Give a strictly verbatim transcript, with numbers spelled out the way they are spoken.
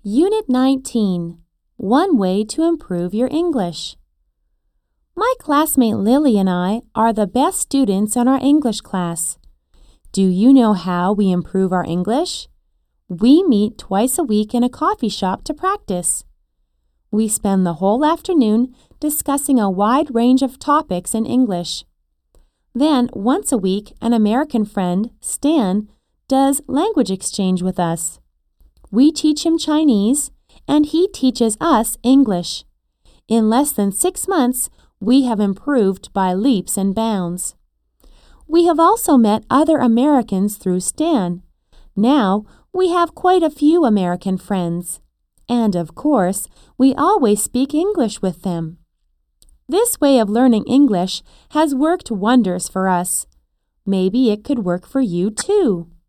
Unit nineteen. One way to improve your English. My classmate Lily and I are the best students in our English class. Do you know how we improve our English? We meet twice a week in a coffee shop to practice. We spend the whole afternoon discussing a wide range of topics in English. Then, once a week, an American friend, Stan, does language exchange with us. We teach him Chinese, and he teaches us English. In less than six months, we have improved by leaps and bounds. We have also met other Americans through Stan. Now, we have quite a few American friends. And, of course, we always speak English with them. This way of learning English has worked wonders for us. Maybe it could work for you too.